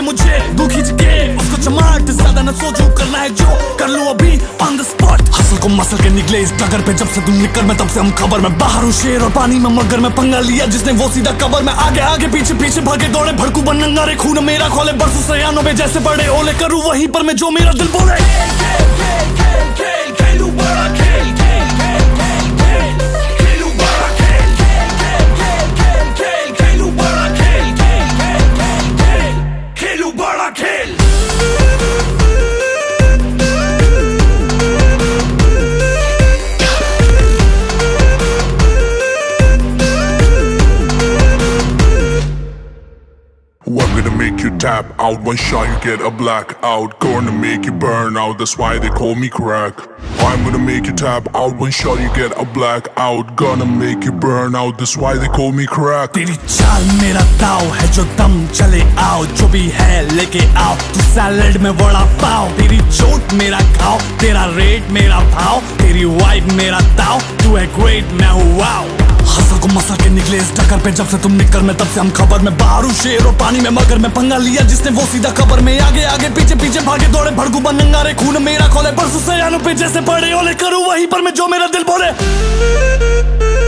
मुझे दू खींच के उसको चमाट, ज्यादा न सोचूं करना है जो कर लूं अभी ऑन द स्पॉट। हसल को मसल के निकले इस डगर पे, जब से तुम निकल मैं तब से हम खबर में बाहर हूँ शेर और पानी में मगर मैं पंगा लिया जिसने वो सीधा कबर में आगे आगे पीछे पीछे भागे दौड़े भड़कू बन नंगारे खून मेरा खोले बरसों सयानों में जैसे बड़े ओले करूँ वहीं पर मैं जो मेरा दिल बोले। I'm gonna make you tap out, one shot you get a blackout. Gonna make you burn out, that's why they call me crack. I'm gonna make you tap out, one shot you get a blackout. Gonna make you burn out, that's why they call me crack. तेरी चाल मेरा दाव है जो दम चले आओ, जो भी है लेके आओ तू सैलेड में वड़ा पाओ। तेरी चोट मेरा घाव, तेरा रेट मेरा भाव, तेरी वाइब मेरा ताव, तू है ग्रेट मैं हूँ वाओ। हसल को मसल के निकले इस डगर पे, जब से तुम निकल मैं तब से हम खबर में बाहर हूँ शेर और पानी में मगर मैं पंगा लिया जिसने वो सीधा खबर में आगे आगे पीछे पीछे भागे दौड़े भड़कू बन नंगारे खून मेरा खोले बरसों सयानों पे जैसे बड़े ओले करूँ वहीं पर मैं जो मेरा दिल बोले।